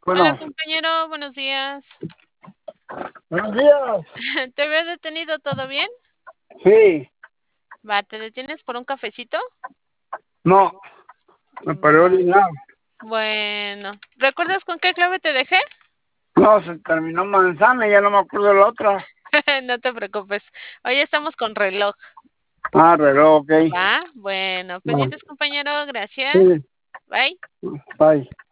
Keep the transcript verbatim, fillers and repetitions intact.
Hola, Bueno, compañero, buenos días. buenos días. ¿Te veo detenido? ¿Todo bien? Sí, Va, ¿te detienes por un cafecito? no, me paré a Va. orinar. Bueno, ¿recuerdas con qué clave te dejé? No, se terminó manzana y ya no me acuerdo de la otra. No te preocupes. Hoy estamos con reloj. Ah, reloj, ok. ¿Va? Bueno, No, pendientes, compañero, sí, gracias. Bye. bye.